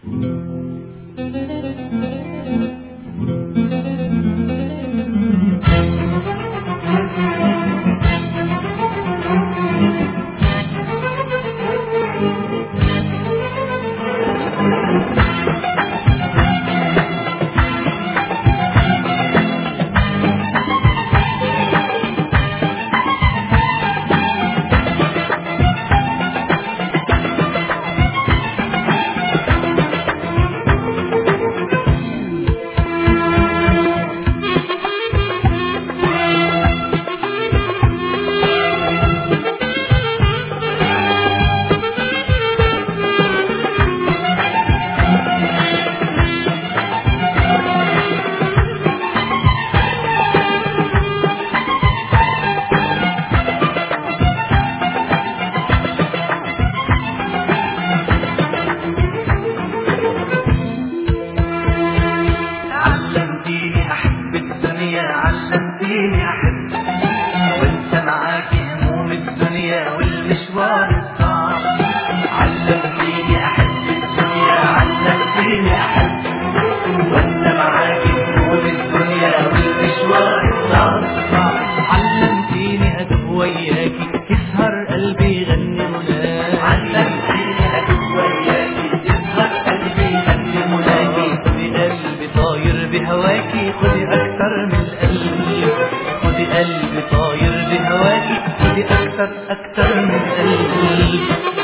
علمتيني أحب وانت معاكي هموم الدنيا والمشوار الصعب. علمتيني أحب الدنيا، علمتيني أحب وانت معاكي هموم الدنيا والمشوار الصعب. علمتيني أدب وياكي يسهر قلبي يغني مناكي. علمتيني أدب وياكي يسهر قلبي يغني مناكي. خدي قلبي طاير بهواكي، خدي أكتر من قلبي. خدي قلبي طاير بهواكي، خدي أكتر من قلبي.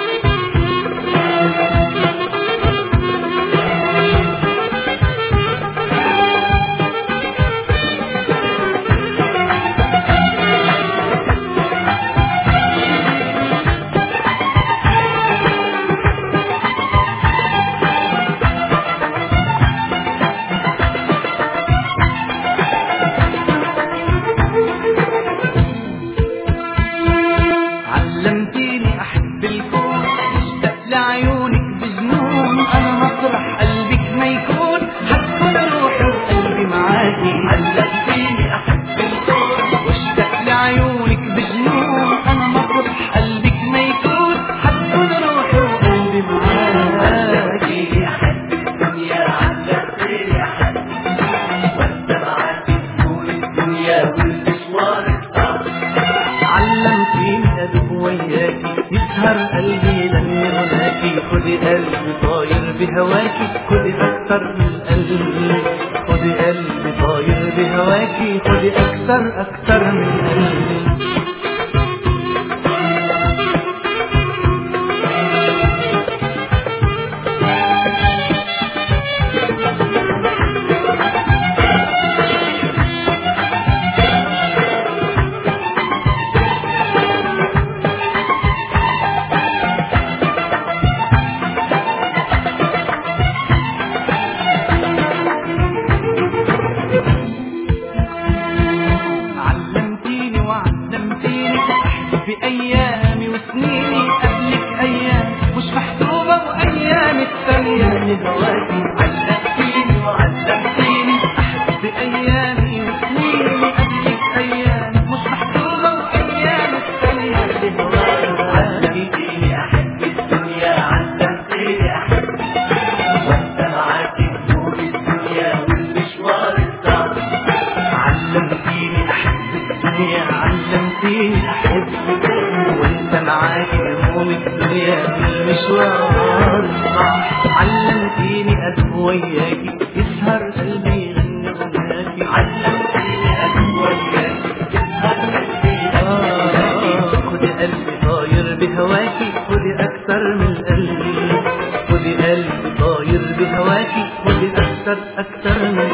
علمتيني أحب الكون، اشتاق لعيونك بجنون. أنا مطرح قلبك ما يكون حتكون روحي وقلبي معاكي. علمتيني أحب الكون واشتاق لعيونك بجنون. أنا مطرح قلبك ما يكون حتكون روحي وقلبي معاكي. علمتيني أحب الدنيا، علمتيني أحب وأنت معاكي هموم الدنيا والمشوار الصعب. علمتيني أدب وياكي يسهر قلبي لما هناكي. خدي قلبي طاير بهواكي، خدي أكتر من قلبي. خدي قلبي طاير بهواكي، خدي أكتر من قلبي. علمتيني وعلمتيني أحب أيامي وسنيني قبلك أيام مش محسوبة وأيام التانية لهواكي. علمتيني وعلمتيني أحب أيامي وسنيني قبلك أيام مش محسوبة وأيام التانية لهواكي. علمتيني أحب الدنيا، علمتيني أحب وأنت معاكي هموم الدنيا والمشوار الصعب. علمتيني أحب الدنيا، علمتيني أحب وانت معاكي هموم الدنيا والمشوار الصعب. علمتيني أدب وياكي يسهر قلبي يغني غناكي. علمتيني أدب وياكي يسهر قلبي يغني غناكي. خدي قلبي طاير بهواكي، خدي أكتر من قلبي. خدي قلبي طاير بهواكي، خدي أكتر من